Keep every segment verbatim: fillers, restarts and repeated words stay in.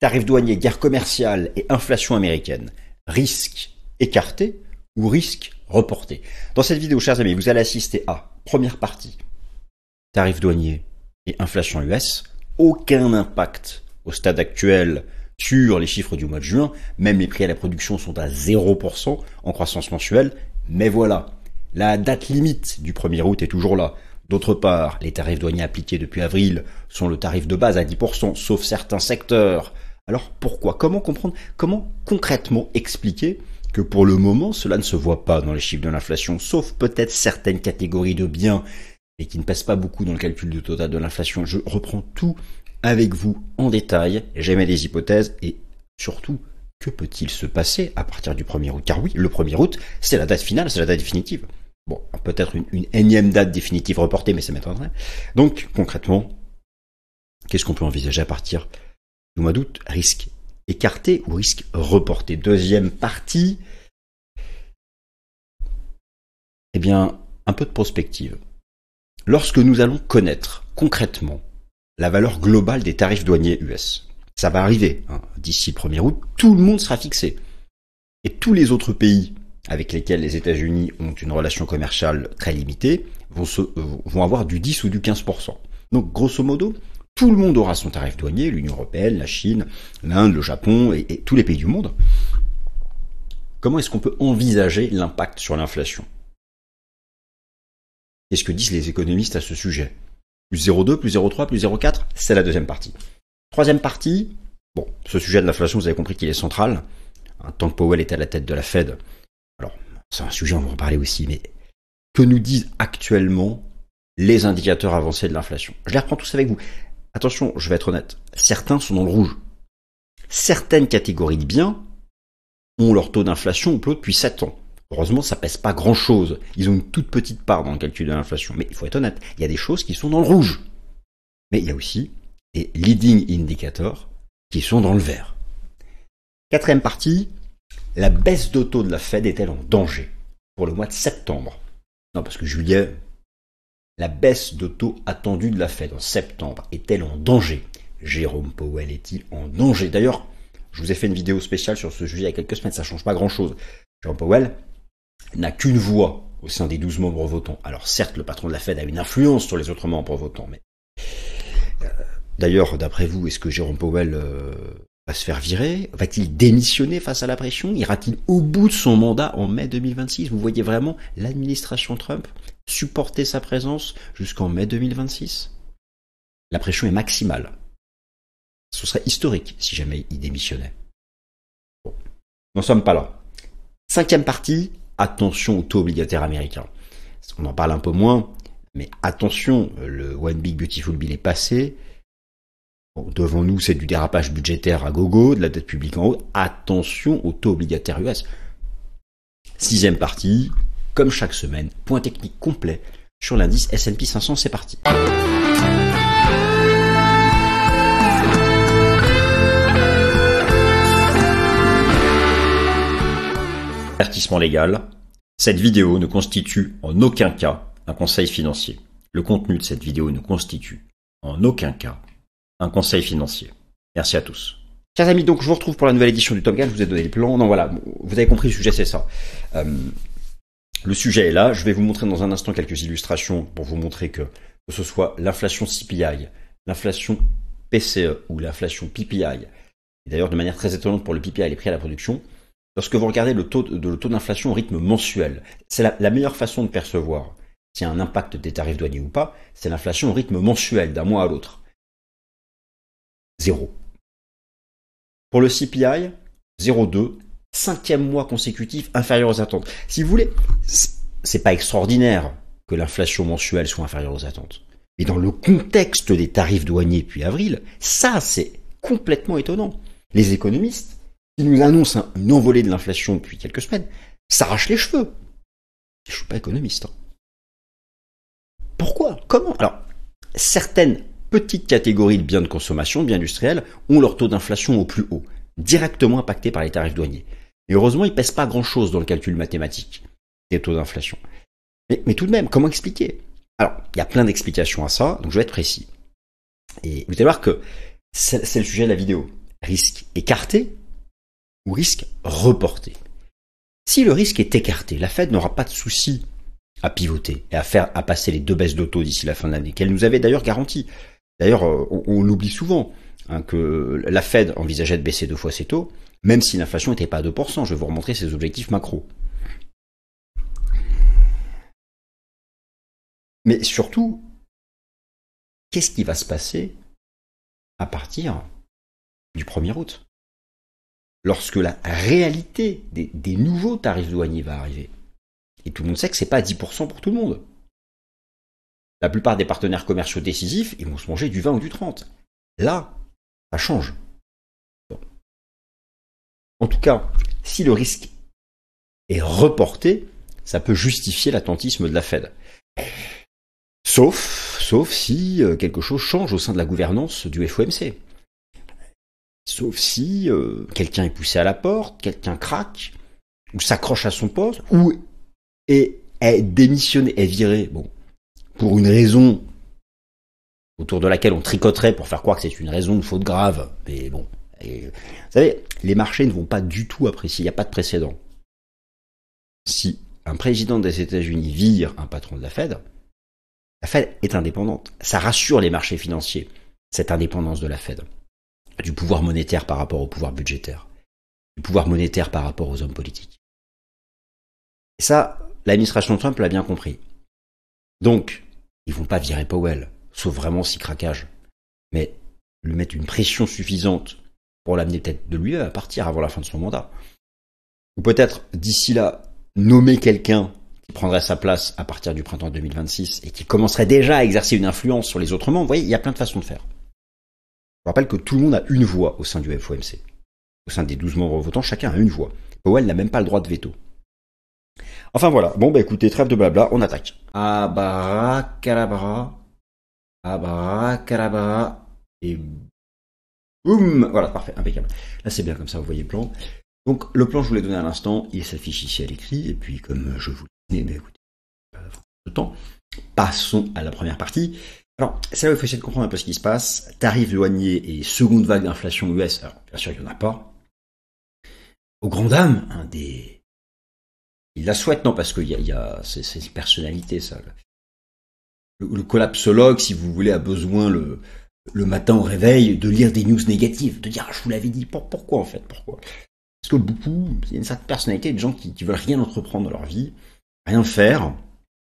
Tarifs douaniers, guerre commerciale et inflation américaine. Risque écarté ou risque reporté? Dans cette vidéo, chers amis, vous allez assister à première partie. Tarifs douaniers et inflation U S. Aucun impact au stade actuel sur les chiffres du mois de juin. Même les prix à la production sont à zéro pour cent en croissance mensuelle. Mais voilà, la date limite du premier août est toujours là. D'autre part, les tarifs douaniers appliqués depuis avril sont le tarif de base à dix pour cent, sauf certains secteurs. Alors pourquoi? Comment comprendre? Comment concrètement expliquer que pour le moment, cela ne se voit pas dans les chiffres de l'inflation, sauf peut-être certaines catégories de biens, et qui ne pèsent pas beaucoup dans le calcul du total de l'inflation? Je reprends tout avec vous en détail, j'émets des hypothèses, et surtout, que peut-il se passer à partir du premier août? Car oui, le premier août, c'est la date finale, c'est la date définitive. Bon, peut-être une, une énième date définitive reportée, mais ça m'étonnerait. Donc, concrètement, qu'est-ce qu'on peut envisager à partir du mois d'août? Risque écarté ou risque reporté? Deuxième partie, eh bien, un peu de prospective. Lorsque nous allons connaître concrètement la valeur globale des tarifs douaniers U S, ça va arriver, hein, d'ici le premier août, tout le monde sera fixé. Et tous les autres pays avec lesquels les États-Unis ont une relation commerciale très limitée vont, se, euh, vont avoir du dix ou du quinze pour cent. Donc, grosso modo, tout le monde aura son tarif douanier, l'Union européenne, la Chine, l'Inde, le Japon et, et tous les pays du monde. Comment est-ce qu'on peut envisager l'impact sur l'inflation? Qu'est-ce que disent les économistes à ce sujet? Plus zéro virgule deux, plus zéro virgule trois, plus zéro virgule quatre, c'est la deuxième partie. Troisième partie, bon, ce sujet de l'inflation, vous avez compris qu'il est central. Tant que Powell est à la tête de la Fed, alors c'est un sujet, on va en parler aussi, mais que nous disent actuellement les indicateurs avancés de l'inflation? Je les reprends tous avec vous. Attention, je vais être honnête, certains sont dans le rouge. Certaines catégories de biens ont leur taux d'inflation au plus haut depuis sept ans. Heureusement, ça pèse pas grand-chose. Ils ont une toute petite part dans le calcul de l'inflation. Mais il faut être honnête, il y a des choses qui sont dans le rouge. Mais il y a aussi des leading indicators qui sont dans le vert. Quatrième partie, la baisse de taux de la Fed est-elle en danger pour le mois de septembre? Non, parce que juillet, la baisse de taux attendue de la Fed en septembre est-elle en danger? Jérôme Powell est-il en danger? D'ailleurs, je vous ai fait une vidéo spéciale sur ce sujet il y a quelques semaines, ça ne change pas grand-chose. Jérôme Powell n'a qu'une voix au sein des douze membres votants. Alors certes, le patron de la Fed a une influence sur les autres membres votants, mais... Euh, d'ailleurs, d'après vous, est-ce que Jérôme Powell euh, va se faire virer? Va-t-il démissionner face à la pression? Ira-t-il au bout de son mandat en mai deux mille vingt-six? Vous voyez vraiment l'administration Trump supporter sa présence jusqu'en mai deux mille vingt-six? La pression est maximale. Ce serait historique si jamais il démissionnait. Bon, nous n'en sommes pas là. Cinquième partie, attention au taux obligataire américain. On en parle un peu moins, mais attention, le One Big Beautiful Bill est passé. Bon, devant nous, c'est du dérapage budgétaire à gogo, de la dette publique en haut. Attention au taux obligataire U S. Sixième partie, comme chaque semaine, point technique complet sur l'indice S and P cinq cents, c'est parti. Avertissement légal. Cette vidéo ne constitue en aucun cas un conseil financier. Le contenu de cette vidéo ne constitue en aucun cas un conseil financier. Merci à tous. Chers amis, donc je vous retrouve pour la nouvelle édition du Top Gun. Je vous ai donné le plan. Non, voilà, vous avez compris, le sujet c'est ça. Euh, le sujet est là. Je vais vous montrer dans un instant quelques illustrations pour vous montrer que que ce soit l'inflation C P I, l'inflation P C E ou l'inflation P P I, et d'ailleurs de manière très étonnante pour le P P I, les prix à la production, lorsque vous regardez le taux de, le taux d'inflation au rythme mensuel, c'est la, la meilleure façon de percevoir s'il y a un impact des tarifs douaniers ou pas, c'est l'inflation au rythme mensuel d'un mois à l'autre. Zéro. Pour le C P I, zéro virgule deux, cinquième mois consécutif inférieur aux attentes. Si vous voulez, c'est pas extraordinaire que l'inflation mensuelle soit inférieure aux attentes. Mais dans le contexte des tarifs douaniers depuis avril, ça c'est complètement étonnant. Les économistes, qui nous annoncent une envolée de l'inflation depuis quelques semaines, s'arrachent les cheveux. Je suis pas économiste. Hein. Pourquoi? Comment? Alors, certaines petites catégories de biens de consommation, de biens industriels, ont leur taux d'inflation au plus haut, directement impacté par les tarifs douaniers. Et heureusement, ils ne pèsent pas grand-chose dans le calcul mathématique des taux d'inflation. Mais, mais tout de même, comment expliquer? Alors, il y a plein d'explications à ça, donc je vais être précis. Et vous allez voir que c'est le sujet de la vidéo. risque écarté ou risque reporté. Si le risque est écarté, la Fed n'aura pas de souci à pivoter et à faire à passer les deux baisses de taux d'ici la fin de l'année, qu'elle nous avait d'ailleurs garanti. D'ailleurs, on, on l'oublie souvent, hein, que la Fed envisageait de baisser deux fois ses taux, même si l'inflation n'était pas à deux pour cent. Je vais vous remontrer ses objectifs macro. Mais surtout, qu'est-ce qui va se passer à partir du premier août, lorsque la réalité des, des nouveaux tarifs douaniers va arriver? Et tout le monde sait que c'est pas dix pour cent pour tout le monde. La plupart des partenaires commerciaux décisifs, ils vont se manger du vingt ou du trente. Là, ça change. Bon. En tout cas, si le risque est reporté, ça peut justifier l'attentisme de la Fed. Sauf, sauf si quelque chose change au sein de la gouvernance du F O M C. Sauf si euh, quelqu'un est poussé à la porte, quelqu'un craque, ou s'accroche à son poste, ou est, est démissionné, est viré, bon, pour une raison autour de laquelle on tricoterait pour faire croire que c'est une raison de faute grave. Mais bon, et, vous savez, les marchés ne vont pas du tout apprécier, il n'y a pas de précédent. Si un président des États-Unis vire un patron de la Fed, la Fed est indépendante. Ça rassure les marchés financiers, cette indépendance de la Fed. Du pouvoir monétaire par rapport au pouvoir budgétaire. Du pouvoir monétaire par rapport aux hommes politiques. Et ça, l'administration Trump l'a bien compris. Donc, ils vont pas virer Powell, sauf vraiment si craquage. Mais lui mettre une pression suffisante pour l'amener peut-être de lui à partir avant la fin de son mandat. Ou peut-être, d'ici là, nommer quelqu'un qui prendrait sa place à partir du printemps deux mille vingt-six et qui commencerait déjà à exercer une influence sur les autres membres. Vous voyez, il y a plein de façons de faire. Je rappelle que tout le monde a une voix au sein du F O M C. Au sein des douze membres votants, chacun a une voix. Powell n'a même pas le droit de veto. Enfin voilà, bon bah écoutez, trêve de blabla, on attaque. Abracadabra, abracadabra, et boum. Voilà, parfait, impeccable. Là c'est bien comme ça, vous voyez le plan. Donc le plan, je vous l'ai donné à l'instant, il s'affiche ici à l'écrit, et puis comme je vous l'ai donné, mais écoutez, le temps, passons à la première partie. Alors, c'est là où il faut essayer de comprendre un peu ce qui se passe. Tarifs douaniers et seconde vague d'inflation U S, alors bien sûr il n'y en a pas. Aux grandes dames, hein, des... ils la souhaitent, non, parce qu'il y a, il y a c'est, c'est une personnalité, ça. Le, le collapsologue, si vous voulez, a besoin le, le matin au réveil de lire des news négatives, de dire ah, je vous l'avais dit, pour, pourquoi en fait, pourquoi? Parce que beaucoup, il y a une certaine personnalité de gens qui, qui veulent rien entreprendre dans leur vie, rien faire.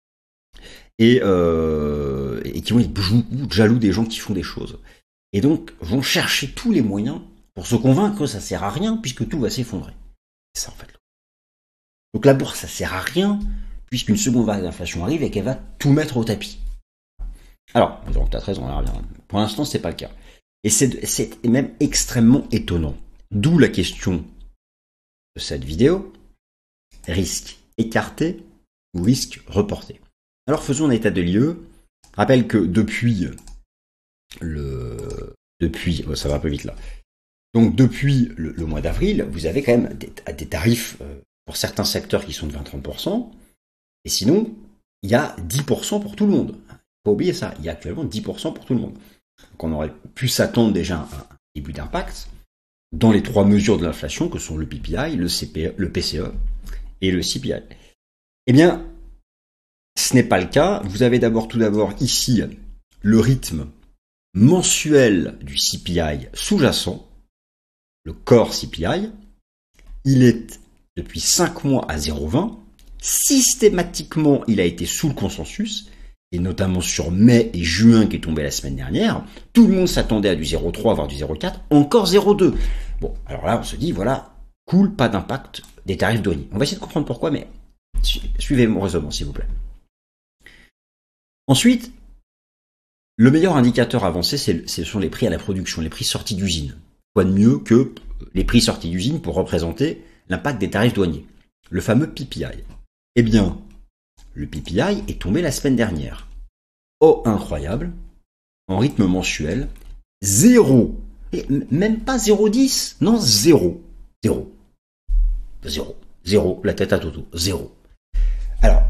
Et, euh, et qui vont être jaloux des gens qui font des choses. Et donc, vont chercher tous les moyens pour se convaincre que ça sert à rien, puisque tout va s'effondrer. C'est ça, en fait. Donc la bourse, ça sert à rien, puisqu'une seconde vague d'inflation arrive et qu'elle va tout mettre au tapis. Alors, donc t'as raison, on en revient. Pour l'instant, c'est pas le cas. Et c'est, c'est même extrêmement étonnant. D'où la question de cette vidéo. Risque écarté ou risque reporté? Alors faisons un état de lieux. Je rappelle que depuis le, depuis, oh, ça va un peu vite là. Donc depuis le, le mois d'avril, vous avez quand même des, des tarifs euh, pour certains secteurs qui sont de vingt à trente pour cent. Et sinon, il y a dix pour cent pour tout le monde. Il ne faut pas oublier ça. Il y a actuellement dix pour cent pour tout le monde. Donc on aurait pu s'attendre déjà à un début d'impact dans les trois mesures de l'inflation que sont le P P I, le, C P E, le P C E et le C P I. Eh bien, ce n'est pas le cas. Vous avez d'abord, tout d'abord, ici, le rythme mensuel du C P I sous-jacent, le core C P I. Il est depuis cinq mois à zéro virgule vingt. Systématiquement, il a été sous le consensus, et notamment sur mai et juin qui est tombé la semaine dernière. Tout le monde s'attendait à du zéro virgule trois, voire du zéro virgule quatre, encore zéro virgule deux. Bon, alors là, on se dit, voilà, cool, pas d'impact des tarifs douaniers. On va essayer de comprendre pourquoi, mais suivez mon raisonnement, s'il vous plaît. Ensuite, le meilleur indicateur avancé, c'est, ce sont les prix à la production, les prix sortis d'usine. Quoi de mieux que les prix sortis d'usine pour représenter l'impact des tarifs douaniers? Le fameux P P I. Eh bien, le P P I est tombé la semaine dernière. Oh, incroyable, en rythme mensuel, zéro. Et même pas zéro virgule dix, non, zéro. Zéro. Zéro. Zéro, la tête à Toto. Zéro. Alors,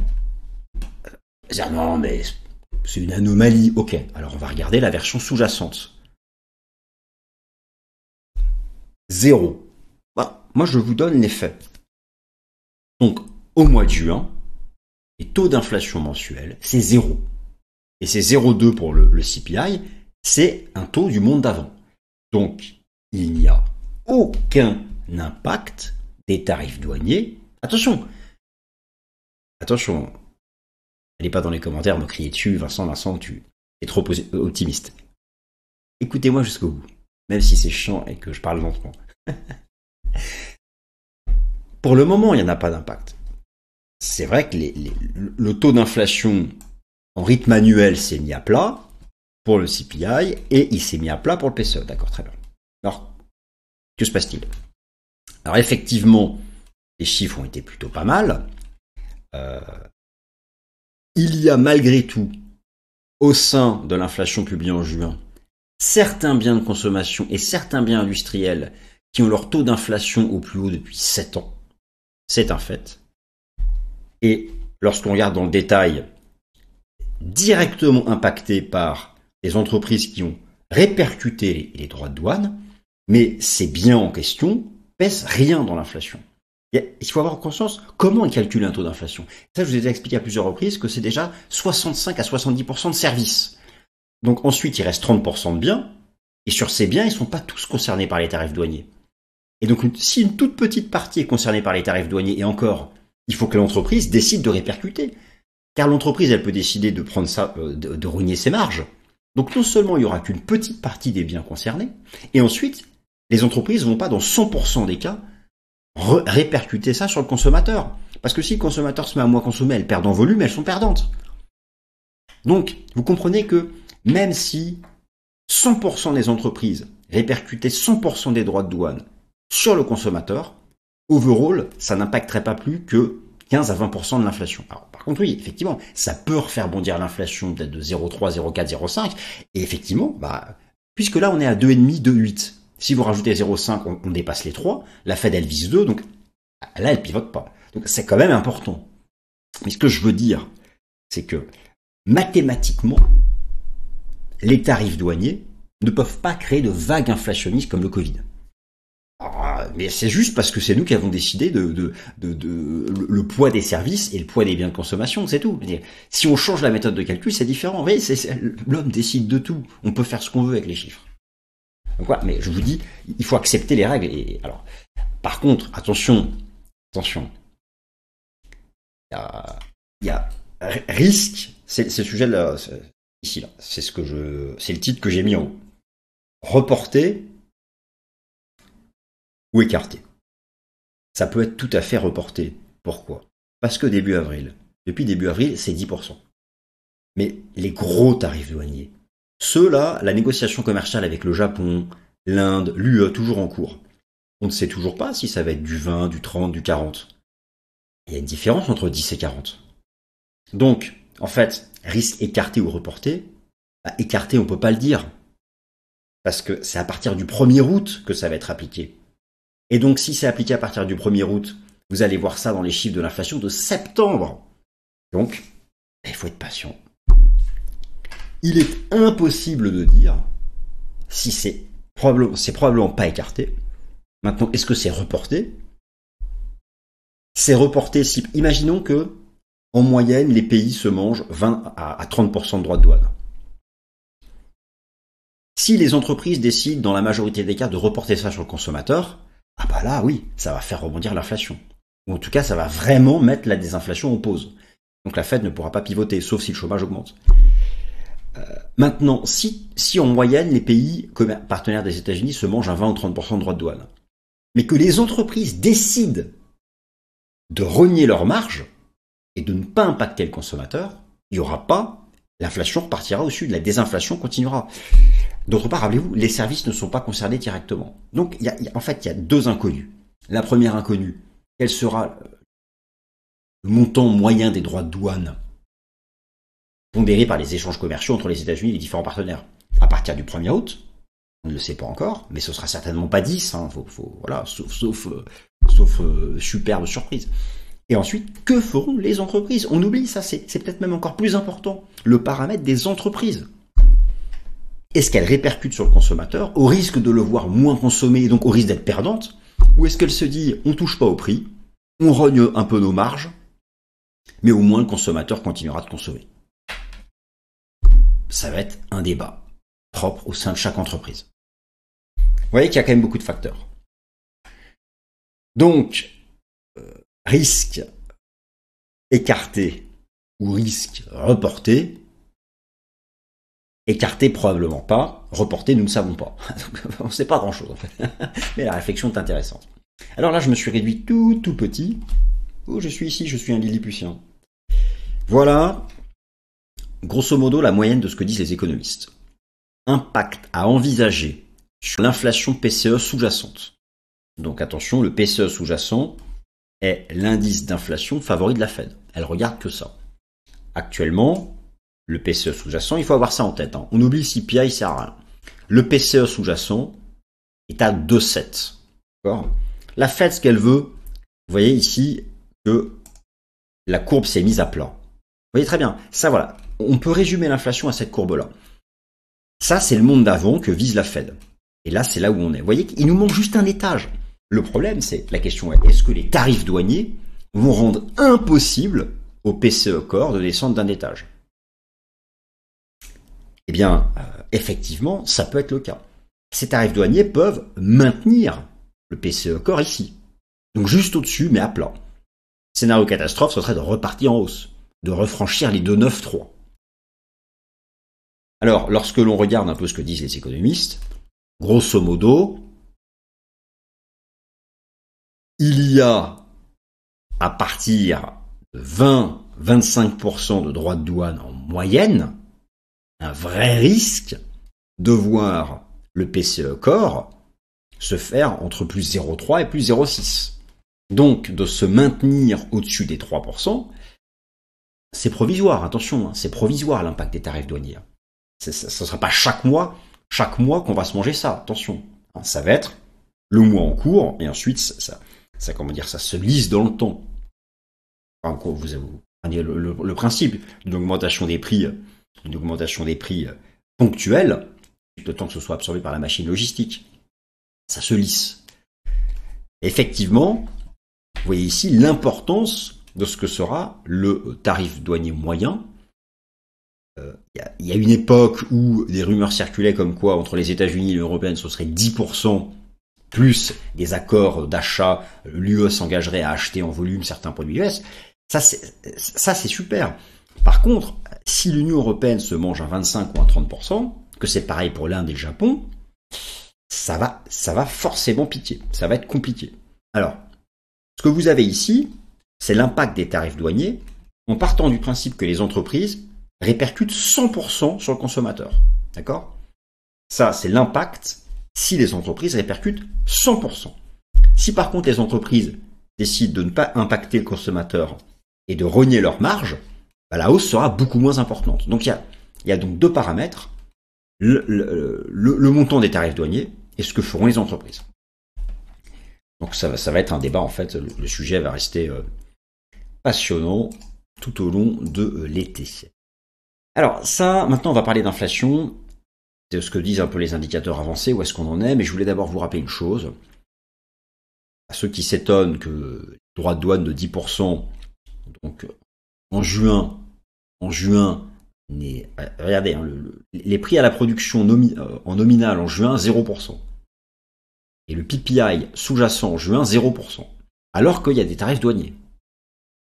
non, mais c'est une anomalie. Ok, alors on va regarder la version sous-jacente. Zéro. Bah, moi, je vous donne les faits. Donc, au mois de juin, les taux d'inflation mensuel, c'est zéro. Et c'est zéro virgule deux pour le, le C P I, c'est un taux du monde d'avant. Donc, il n'y a aucun impact des tarifs douaniers. Attention, attention, allez pas dans les commentaires me crier dessus, Vincent, Vincent, tu es trop optimiste. Écoutez-moi jusqu'au bout, même si c'est chiant et que je parle lentement. Pour le moment, il n'y en a pas d'impact. C'est vrai que les, les, le taux d'inflation en rythme annuel s'est mis à plat pour le C P I et il s'est mis à plat pour le P C E. D'accord, très bien. Alors, que se passe-t-il? Alors effectivement, les chiffres ont été plutôt pas mal. Euh, il y a malgré tout, au sein de l'inflation publiée en juin, certains biens de consommation et certains biens industriels qui ont leur taux d'inflation au plus haut depuis sept ans. C'est un fait. Et lorsqu'on regarde dans le détail, directement impactés par les entreprises qui ont répercuté les droits de douane, mais ces biens en question pèsent rien dans l'inflation. Il faut avoir conscience comment ils calculent un taux d'inflation. Ça, je vous ai déjà expliqué à plusieurs reprises que c'est déjà soixante-cinq à soixante-dix pour cent de services. Donc ensuite, il reste trente pour cent de biens, et sur ces biens, ils ne sont pas tous concernés par les tarifs douaniers. Et donc, si une toute petite partie est concernée par les tarifs douaniers, et encore, il faut que l'entreprise décide de répercuter. Car l'entreprise, elle peut décider de prendre ça, de, de ruiner ses marges. Donc non seulement il n'y aura qu'une petite partie des biens concernés, et ensuite, les entreprises ne vont pas, dans cent pour cent des cas, répercuter ça sur le consommateur. Parce que si le consommateur se met à moins consommer, elles perdent en volume, elles sont perdantes. Donc, vous comprenez que même si cent pour cent des entreprises répercutaient cent pour cent des droits de douane sur le consommateur, overall, ça n'impacterait pas plus que quinze à vingt pour cent de l'inflation. Alors, par contre, oui, effectivement, ça peut refaire bondir l'inflation peut-être de zéro virgule trois, zéro virgule quatre, zéro virgule cinq. Et effectivement, bah, puisque là, on est à deux virgule cinq, deux virgule huit. Si vous rajoutez zéro virgule cinq, on, on dépasse les trois. La Fed, elle vise deux, donc là, elle pivote pas. Donc, c'est quand même important. Mais ce que je veux dire, c'est que mathématiquement, les tarifs douaniers ne peuvent pas créer de vagues inflationnistes comme le Covid. Ah, mais c'est juste parce que c'est nous qui avons décidé de, de, de, de le poids des services et le poids des biens de consommation, c'est tout. Si on change la méthode de calcul, c'est différent. Vous voyez, c'est, c'est, l'homme décide de tout. On peut faire ce qu'on veut avec les chiffres. Donc voilà, mais je vous dis, il faut accepter les règles. Et alors, par contre, attention, attention. Il y a, il y a risque. C'est, c'est le sujet de la, c'est, ici là. C'est ce que je, c'est le titre que j'ai mis en haut. Reporter ou écarté. Ça peut être tout à fait reporté. Pourquoi? Parce que début avril, depuis début avril, c'est dix pour cent. Mais les gros tarifs douaniers, ceux-là, la négociation commerciale avec le Japon, l'Inde, l'U E, toujours en cours. On ne sait toujours pas si ça va être du vingt, du trente, du quarante. Il y a une différence entre dix et quarante. Donc, en fait, risque écarté ou reporté, bah, écarté, on ne peut pas le dire. Parce que c'est à partir du premier août que ça va être appliqué. Et donc, si c'est appliqué à partir du premier août, vous allez voir ça dans les chiffres de l'inflation de septembre. Donc, il faut être patient. Il est impossible de dire si c'est probablement, c'est probablement pas écarté. Maintenant, est-ce que c'est reporté? C'est reporté si, imaginons que, en moyenne, les pays se mangent vingt à trente pour cent de droits de douane. Si les entreprises décident, dans la majorité des cas, de reporter ça sur le consommateur, ah bah là, oui, ça va faire rebondir l'inflation. Ou en tout cas, ça va vraiment mettre la désinflation en pause. Donc la Fed ne pourra pas pivoter, sauf si le chômage augmente. Euh, maintenant, si, si en moyenne, les pays partenaires des États-Unis se mangent à vingt ou trente pour cent de droits de douane, mais que les entreprises décident de rogner leurs marges et de ne pas impacter le consommateur, il n'y aura pas, l'inflation repartira au-dessus, la désinflation continuera. D'autre part, rappelez-vous, les services ne sont pas concernés directement. Donc, il y a, il y a, en fait, il y a deux inconnues. La première inconnue, quel sera le montant moyen des droits de douane pondéré par les échanges commerciaux entre les États-Unis et les différents partenaires à partir du premier août? On ne le sait pas encore, mais ce sera certainement pas dix, hein, faut, faut, voilà, sauf, sauf, euh, sauf euh, superbe surprise. Et ensuite, que feront les entreprises? On oublie ça, c'est, c'est peut-être même encore plus important, le paramètre des entreprises. est-ce qu'elle répercute sur le consommateur au risque de le voir moins consommer et donc au risque d'être perdante? Ou est-ce qu'elle se dit on touche pas au prix, on rogne un peu nos marges, mais au moins le consommateur continuera de consommer? Ça va être un débat propre au sein de chaque entreprise. Vous voyez qu'il y a quand même beaucoup de facteurs. Donc, euh, risque écarté ou risque reporté. Écarté, probablement pas. Reporté, nous ne savons pas. On ne sait pas grand-chose, en fait. Mais la réflexion est intéressante. Alors là, je me suis réduit tout, tout petit. Oh, je suis ici, je suis un Lilliputien. Voilà, grosso modo, la moyenne de ce que disent les économistes. Impact à envisager sur l'inflation P C E sous-jacente. Donc attention, le P C E sous-jacent est l'indice d'inflation favori de la Fed. Elle regarde que ça. Actuellement, le P C E sous-jacent, il faut avoir ça en tête. Hein. On oublie le C P I, il sert à rien. Le P C E sous-jacent est à deux virgule sept. D'accord ? La Fed, ce qu'elle veut, vous voyez ici que la courbe s'est mise à plat. Vous voyez très bien. Ça, voilà. On peut résumer l'inflation à cette courbe-là. Ça, c'est le monde d'avant que vise la Fed. Et là, c'est là où on est. Vous voyez qu'il nous manque juste un étage. Le problème, c'est, la question est, est-ce que les tarifs douaniers vont rendre impossible au P C E Core de descendre d'un étage? Eh bien, euh, effectivement, ça peut être le cas. Ces tarifs douaniers peuvent maintenir le P C E Core ici. Donc juste au-dessus, mais à plat. Scénario catastrophe, ce serait de repartir en hausse, de refranchir les deux virgule neuf trois. Alors, lorsque l'on regarde un peu ce que disent les économistes, grosso modo, il y a à partir de vingt à vingt-cinq pour cent de droits de douane en moyenne, un vrai risque de voir le P C E Core se faire entre plus zéro virgule trois et plus zéro virgule six. Donc, de se maintenir au-dessus des trois pour cent, c'est provisoire, attention, hein, c'est provisoire l'impact des tarifs douaniers. Ce ne sera pas chaque mois, chaque mois qu'on va se manger ça, attention. Ça va être le mois en cours, et ensuite, ça, ça, ça comment dire, ça se lisse dans le temps. Enfin, vous avez le, le, le principe d'une augmentation des prix, une augmentation des prix ponctuelle, le temps que ce soit absorbé par la machine logistique. Ça se lisse. Effectivement, vous voyez ici l'importance de ce que sera le tarif douanier moyen. Euh, il y a une époque où des rumeurs circulaient comme quoi entre les États-Unis et l'Union européenne, ce serait dix pour cent plus des accords d'achat, l'U E s'engagerait à acheter en volume certains produits U S. Ça, c'est, ça, c'est super. Par contre, si l'Union européenne se mange un vingt-cinq ou un trente pour cent, que c'est pareil pour l'Inde et le Japon, ça va, ça va forcément piquer. Ça va être compliqué. Alors, ce que vous avez ici, c'est l'impact des tarifs douaniers en partant du principe que les entreprises répercutent cent pour cent sur le consommateur. D'accord ? Ça, c'est l'impact si les entreprises répercutent cent pour cent. Si par contre les entreprises décident de ne pas impacter le consommateur et de rogner leur marge, bah, la hausse sera beaucoup moins importante. Donc il y a, il y a donc deux paramètres, le, le, le, le montant des tarifs douaniers et ce que feront les entreprises. Donc ça, ça va être un débat, en fait, le, le sujet va rester euh, passionnant tout au long de euh, l'été. Alors ça, maintenant on va parler d'inflation, c'est ce que disent un peu les indicateurs avancés, où est-ce qu'on en est, mais je voulais d'abord vous rappeler une chose. À ceux qui s'étonnent que le droit de douane de dix pour cent, donc en juin, en juin, n'est, regardez, hein, le, le, les prix à la production nomi, euh, en nominal en juin, zéro pour cent. Et le P P I sous-jacent en juin, zéro pour cent. Alors qu'il y a des tarifs douaniers. Pourquoi ?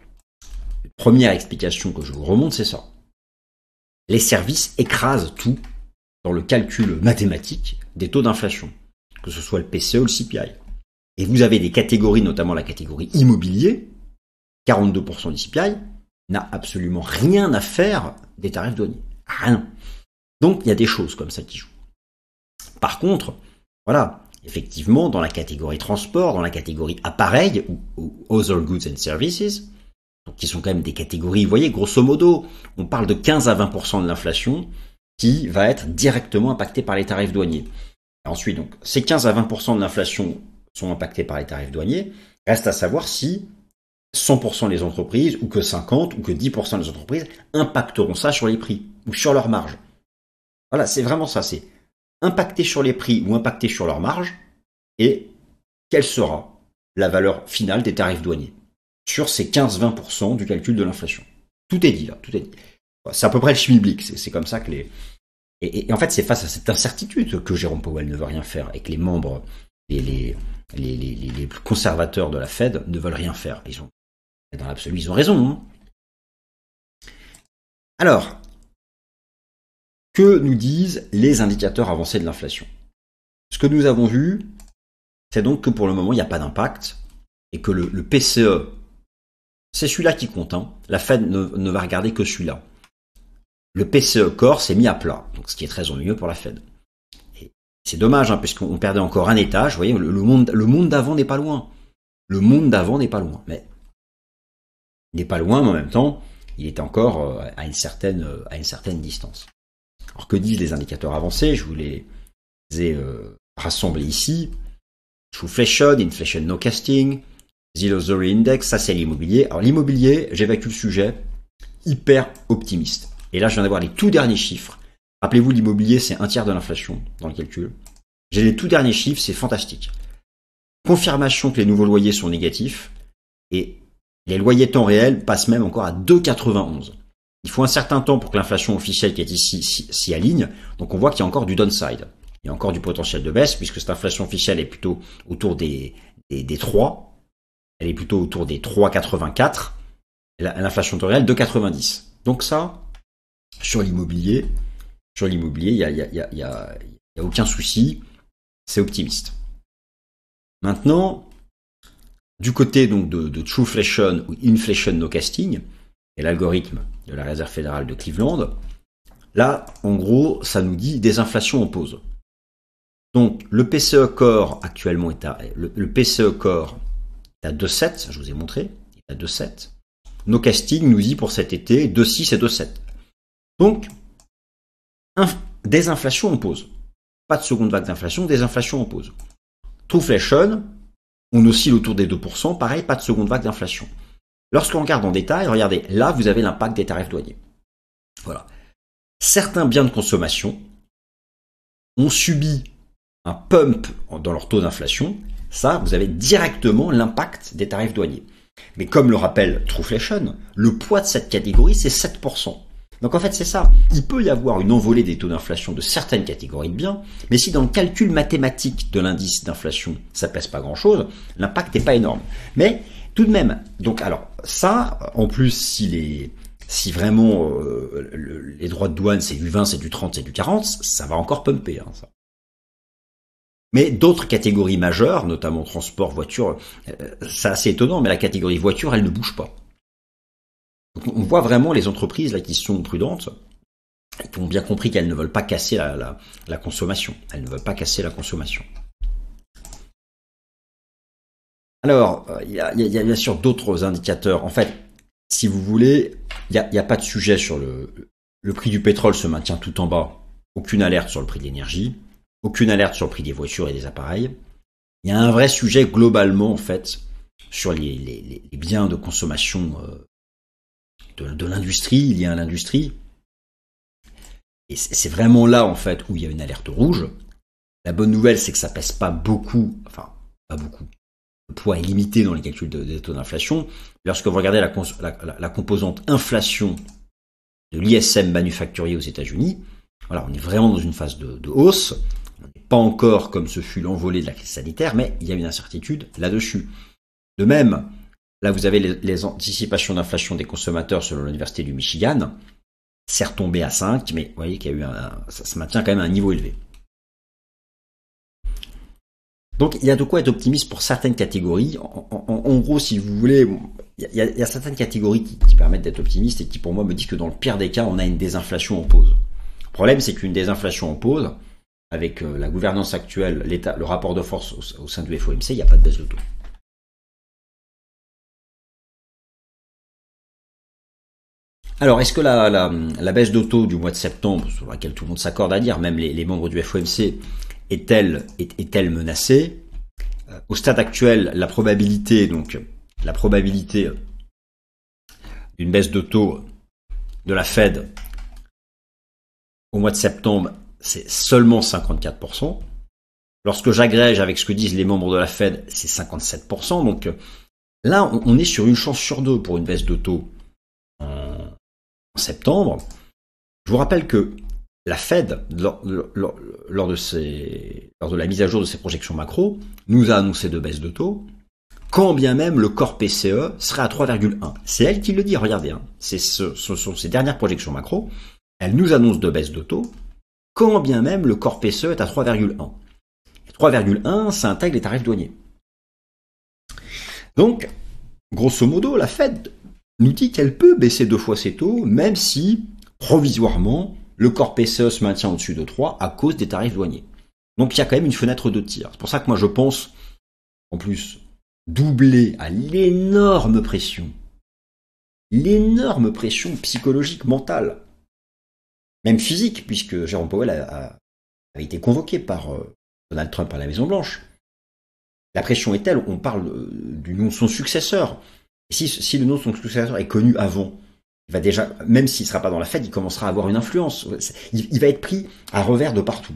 Première explication que je vous remonte, c'est ça. Les services écrasent tout dans le calcul mathématique des taux d'inflation, que ce soit le P C E ou le C P I. Et vous avez des catégories, notamment la catégorie immobilier, quarante-deux pour cent du C P I, n'a absolument rien à faire des tarifs douaniers. Rien. Donc il y a des choses comme ça qui jouent. Par contre, voilà, effectivement, dans la catégorie transport, dans la catégorie appareil, ou, ou other goods and services, donc qui sont quand même des catégories, vous voyez, grosso modo, on parle de quinze à vingt pour cent de l'inflation qui va être directement impactée par les tarifs douaniers. Et ensuite, donc, ces quinze à vingt pour cent de l'inflation sont impactés par les tarifs douaniers. Reste à savoir si cent pour cent des entreprises, ou que cinquante, ou que dix pour cent des entreprises impacteront ça sur les prix, ou sur leur marge. Voilà, c'est vraiment ça, c'est impacter sur les prix ou impacter sur leur marge, et quelle sera la valeur finale des tarifs douaniers sur ces quinze à vingt pour cent du calcul de l'inflation. Tout est dit là, tout est dit. C'est à peu près le schmilblick, c'est comme ça que les... Et, et, et en fait, c'est face à cette incertitude que Jérôme Powell ne veut rien faire et que les membres, les, les, les, les, les plus conservateurs de la Fed ne veulent rien faire. Ils ont, dans l'absolu, ils ont raison. Hein. Alors, que nous disent les indicateurs avancés de l'inflation? Ce que nous avons vu, c'est donc que pour le moment, il n'y a pas d'impact et que le, le P C E, c'est celui-là qui compte. Hein. La Fed ne, ne va regarder que celui-là. Le P C E Core s'est mis à plat, donc ce qui est très ennuyeux pour la Fed. C'est dommage, hein, puisqu'on perdait encore un étage. Vous voyez, le, le monde, le monde d'avant n'est pas loin. Le monde d'avant n'est pas loin, mais il n'est pas loin, mais en même temps, il est encore à une certaine, à une certaine distance. Alors que disent les indicateurs avancés? Je vous les ai euh, rassemblés ici. Trueflation, Inflation No Casting, Zero Zero Index, ça c'est l'immobilier. Alors l'immobilier, j'évacue le sujet, hyper optimiste. Et là, je viens d'avoir les tout derniers chiffres. Rappelez-vous, l'immobilier, c'est un tiers de l'inflation dans le calcul. J'ai les tout derniers chiffres, c'est fantastique. Confirmation que les nouveaux loyers sont négatifs et les loyers temps réels passent même encore à deux virgule quatre-vingt-onze. Il faut un certain temps pour que l'inflation officielle qui est ici s'y aligne. Donc on voit qu'il y a encore du downside. Il y a encore du potentiel de baisse puisque cette inflation officielle est plutôt autour des, des, des trois. Elle est plutôt autour des trois virgule quatre-vingt-quatre. L'inflation temps réel deux virgule quatre-vingt-dix. Donc ça, sur l'immobilier, sur l'immobilier, il n'y a, y a, y a, y a, y a aucun souci. C'est optimiste. Maintenant, du côté donc de, de Trueflation ou Inflation No Casting, et l'algorithme de la Réserve fédérale de Cleveland, là, en gros, ça nous dit des inflations en pause. Donc, le P C E Core actuellement est à, le, le P C E Core est à deux virgule sept, je vous ai montré, il est à deux virgule sept. No Casting nous dit pour cet été deux virgule six et deux virgule sept. Donc, un, des inflations en pause. Pas de seconde vague d'inflation, des inflations en pause. Trueflation, on oscille autour des deux pour cent, pareil, pas de seconde vague d'inflation. Lorsqu'on regarde en détail, regardez, là, vous avez l'impact des tarifs douaniers. Voilà. Certains biens de consommation ont subi un pump dans leur taux d'inflation. Ça, vous avez directement l'impact des tarifs douaniers. Mais comme le rappelle Trueflation, le poids de cette catégorie, c'est sept pour cent. Donc en fait, c'est ça. Il peut y avoir une envolée des taux d'inflation de certaines catégories de biens, mais si dans le calcul mathématique de l'indice d'inflation, ça pèse pas grand-chose, l'impact n'est pas énorme. Mais tout de même, donc alors ça, en plus, si les si vraiment euh, le, les droits de douane, c'est du vingt, c'est du trente, c'est du quarante, ça va encore pumper. Hein, ça. Mais d'autres catégories majeures, notamment transport, voiture, euh, c'est assez étonnant, mais la catégorie voiture, elle ne bouge pas. Donc on voit vraiment les entreprises là qui sont prudentes, qui ont bien compris qu'elles ne veulent pas casser la, la, la consommation. Elles ne veulent pas casser la consommation. Alors, il y a, y a bien sûr d'autres indicateurs. En fait, si vous voulez, il n'y a, y a pas de sujet sur le, le prix du pétrole se maintient tout en bas. Aucune alerte sur le prix de l'énergie. Aucune alerte sur le prix des voitures et des appareils. Il y a un vrai sujet globalement, en fait, sur les, les, les biens de consommation euh, de, de l'industrie, liés à l'industrie. Et c'est vraiment là, en fait, où il y a une alerte rouge. La bonne nouvelle, c'est que ça pèse pas beaucoup, enfin, pas beaucoup. Le poids est limité dans les calculs de, des taux d'inflation. Lorsque vous regardez la, la, la, la composante inflation de l'I S M manufacturier aux États-Unis, voilà, on est vraiment dans une phase de, de hausse. On n'est pas encore comme ce fut l'envolée de la crise sanitaire, mais il y a une incertitude là-dessus. De même, là vous avez les, les anticipations d'inflation des consommateurs selon l'Université du Michigan. C'est retombé à cinq, mais vous voyez qu'il y a eu un, ça se maintient quand même à un niveau élevé. Donc il y a de quoi être optimiste pour certaines catégories. En, en, en gros, si vous voulez, il y a, il y a certaines catégories qui, qui permettent d'être optimistes et qui pour moi me disent que dans le pire des cas, on a une désinflation en pause. Le problème, c'est qu'une désinflation en pause, avec la gouvernance actuelle, l'état, le rapport de force au, au sein du F O M C, il n'y a pas de baisse de taux. Alors, est-ce que la, la, la baisse de taux du mois de septembre, sur laquelle tout le monde s'accorde à dire, même les, les membres du F O M C, est-elle est, est-elle menacée? Au stade actuel, la probabilité, donc la probabilité d'une baisse de taux de la Fed au mois de septembre, c'est seulement cinquante-quatre pour cent. Lorsque j'agrège avec ce que disent les membres de la Fed, c'est cinquante-sept pour cent. Donc là, on est sur une chance sur deux pour une baisse de taux en septembre. Je vous rappelle que la Fed, lors, lors, lors, de ses, lors de la mise à jour de ses projections macro, nous a annoncé deux baisses de taux, quand bien même le corps P C E serait à trois virgule un. C'est elle qui le dit, regardez, hein. C'est ce, ce sont ses dernières projections macro. Elle nous annonce deux baisses de taux, quand bien même le corps P C E est à trois virgule un. trois virgule un, ça intègre les tarifs douaniers. Donc, grosso modo, la Fed nous dit qu'elle peut baisser deux fois ses taux, même si, provisoirement, le corps P C E se maintient au-dessus de trois à cause des tarifs douaniers. Donc il y a quand même une fenêtre de tir. C'est pour ça que moi je pense, en plus, doubler à l'énorme pression, l'énorme pression psychologique, mentale, même physique, puisque Jérôme Powell a, a, avait été convoqué par euh, Donald Trump à la Maison-Blanche. La pression est telle, on parle euh, du nom de son successeur. Et si, si le nom de son successeur est connu avant, il va déjà, même s'il ne sera pas dans la Fed, il commencera à avoir une influence. Il, il va être pris à revers de partout.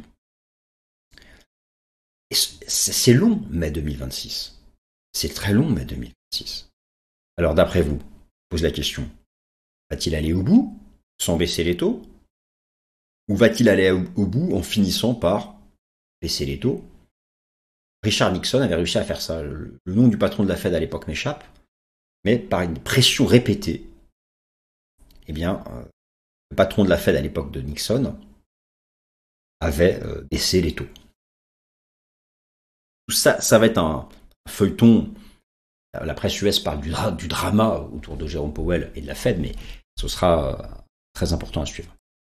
C'est long, mai deux mille vingt-six. C'est très long, mai deux mille vingt-six. Alors, d'après vous, je pose la question, va-t-il aller au bout, sans baisser les taux? Ou va-t-il aller au, au bout en finissant par baisser les taux? Richard Nixon avait réussi à faire ça. Le, le nom du patron de la Fed à l'époque m'échappe, mais par une pression répétée, eh bien, euh, le patron de la Fed à l'époque de Nixon avait euh, baissé les taux. Tout ça, ça va être un feuilleton. La presse U S parle du, dra du drama autour de Jérôme Powell et de la Fed, mais ce sera euh, très important à suivre.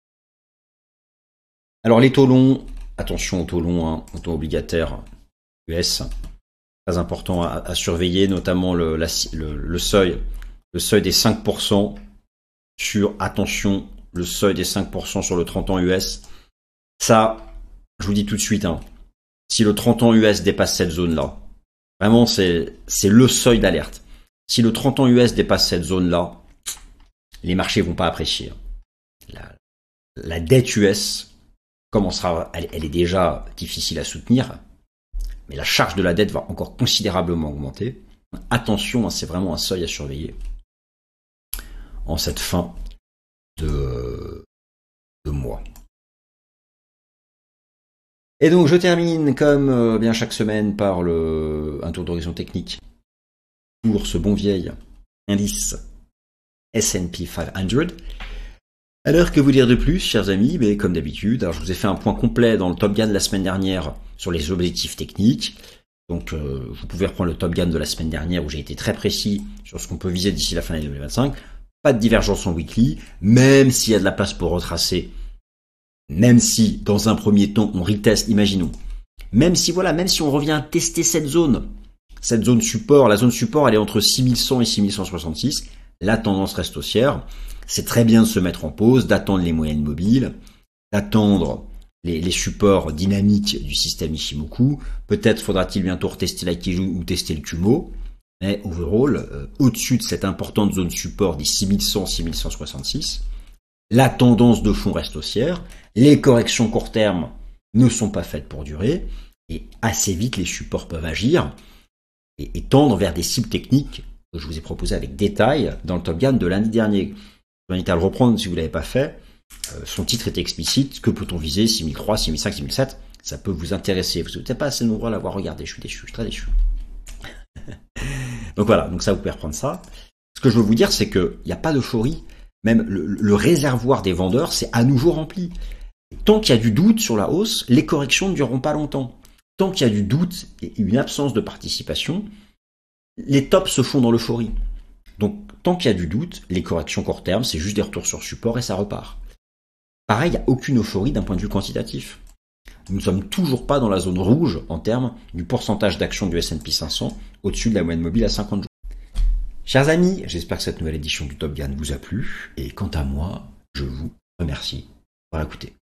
Alors les taux longs, attention aux taux longs, hein, aux taux obligataires U S, très important à, à surveiller, notamment le, la, le, le seuil, le seuil des cinq pour cent. Sur, attention, le seuil des cinq pour cent sur le trente ans U S. Ça, je vous dis tout de suite, hein, si le trente ans U S dépasse cette zone-là, vraiment, c'est le seuil d'alerte. Si le trente ans U S dépasse cette zone-là, les marchés vont pas apprécier. La, la dette U S commencera, elle, elle est déjà difficile à soutenir, mais la charge de la dette va encore considérablement augmenter. Attention, hein, c'est vraiment un seuil à surveiller en cette fin de, de mois. Et donc je termine comme euh, bien chaque semaine par le, un tour d'horizon technique pour ce bon vieil indice S and P cinq cents. Alors que vous dire de plus, chers amis? Mais comme d'habitude, alors je vous ai fait un point complet dans le Top Gun de la semaine dernière sur les objectifs techniques. Donc euh, vous pouvez reprendre le Top Gun de la semaine dernière où j'ai été très précis sur ce qu'on peut viser d'ici la fin de l'année deux mille vingt-cinq. Pas de divergence en weekly, même s'il y a de la place pour retracer, même si dans un premier temps on reteste, imaginons, même si voilà, même si on revient tester cette zone, cette zone support, la zone support elle est entre six mille cent et six mille cent soixante-six, la tendance reste haussière, c'est très bien de se mettre en pause, d'attendre les moyennes mobiles, d'attendre les, les supports dynamiques du système Ichimoku, peut-être faudra-t-il bientôt retester la Kijun ou tester le Kumo. Mais overall, euh, au-dessus de cette importante zone support des six mille cent à six mille cent soixante-six, la tendance de fond reste haussière, les corrections court terme ne sont pas faites pour durer, et assez vite les supports peuvent agir et, et tendre vers des cibles techniques que je vous ai proposées avec détail dans le Top Gun de lundi dernier. Je vous invite à le reprendre si vous ne l'avez pas fait. Euh, son titre est explicite, que peut-on viser, six mille trois, six mille cinq, six mille sept, ça peut vous intéresser. Vous n'êtes pas assez nombreux à l'avoir regardé, je suis déçu, je suis très déçu. Donc voilà, donc ça vous pouvez reprendre ça. Ce que je veux vous dire, c'est qu'il n'y a pas d'euphorie. Même le, le réservoir des vendeurs, c'est à nouveau rempli. Tant qu'il y a du doute sur la hausse, les corrections ne dureront pas longtemps. Tant qu'il y a du doute et une absence de participation, les tops se font dans l'euphorie. Donc tant qu'il y a du doute, les corrections court terme, c'est juste des retours sur support et ça repart. Pareil, il n'y a aucune euphorie d'un point de vue quantitatif. Nous ne sommes toujours pas dans la zone rouge en termes du pourcentage d'actions du S and P cinq cents au-dessus de la moyenne mobile à cinquante jours. Chers amis, j'espère que cette nouvelle édition du Top Gun vous a plu. Et quant à moi, je vous remercie d'avoir écouté.